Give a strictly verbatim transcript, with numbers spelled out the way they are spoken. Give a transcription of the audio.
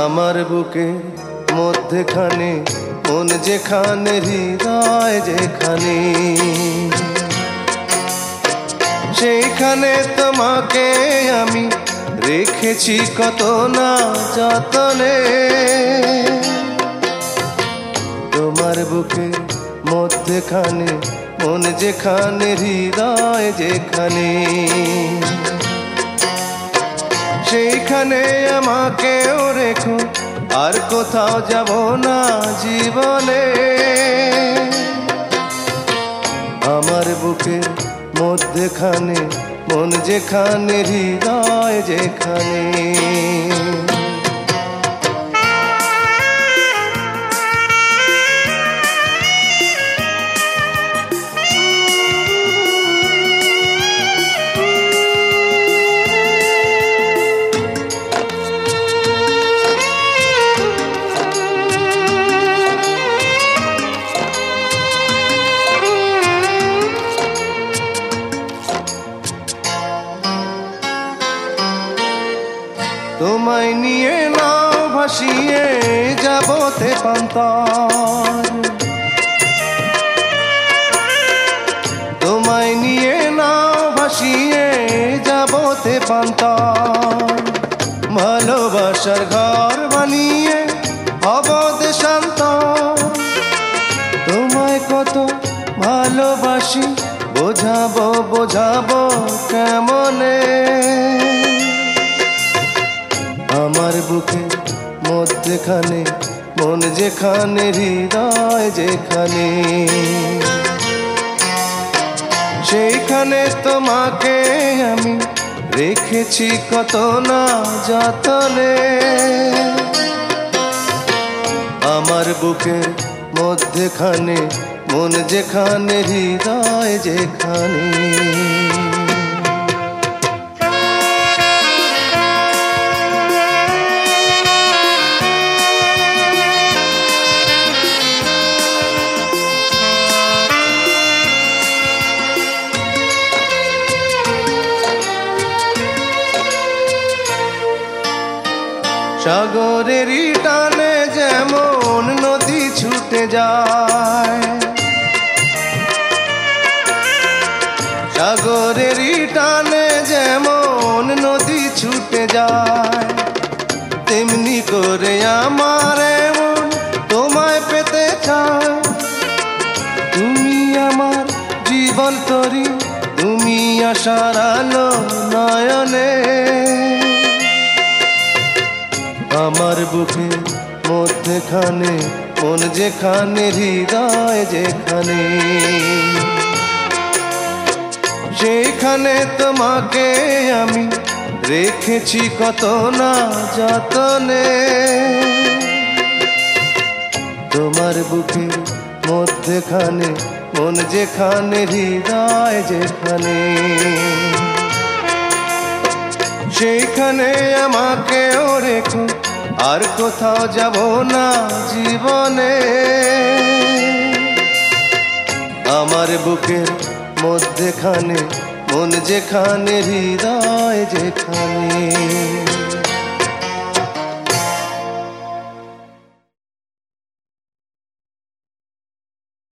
আমার বুকে মধ্যখানে মন যেখানে হৃদয় যেখানে, সেইখানে তোমাকে আমি রেখেছি কত না যতনে। তোমার বুকে মধ্যখানে মন যেখানে হৃদয় যেখানে, সেইখানে আমাকেও রেখো, আর কোথাও যাব না জীবনে। আমার বুকের মধ্যখানে মন যেখানে হৃদয় যেখানে। তোমায় নিয়ে নাও ভাসিয়ে যাবতে পান্তার, তোমায় নিয়ে নাও ভাসিয়ে যাবতে পান্তার। ভালোবাসার ঘর বানিয়ে হব দেশান্তর, তোমায় কত ভালোবাসি বোঝাবো বোঝাবো কেমনে। আমার বুকে মধ্যখানে মন যেখানে হৃদয় যেখানে, সেইখানে তোমাকে আমি রেখেছি কত না যতনে। আমার বুকের মধ্যখানে মন যেখানে হৃদয় যেখানে। সাগরেরই টানে যেমন নদী ছুটে যায়, সাগরেরই টানে যেমন নদী ছুটে যায়, তেমনি করে আমার এমন তোমায় পেতে চায়। তুমি আমার জীবন তরি, তুমি আশার আলো নয়নে। আমার বুকে মধ্যখানে মন যেখানে হৃদয় যেখানে, সেইখানে তোমাকে আমি রেখেছি কত না যতনে। তোমার বুকে মধ্যখানে মন যেখানে হৃদয় যেখানে, সেইখানে আমাকেও রেখো, আর কোথাও যাব না জীবনে। আমার বুকের মধ্যখানে মন যেখানে হৃদয় যেখানে।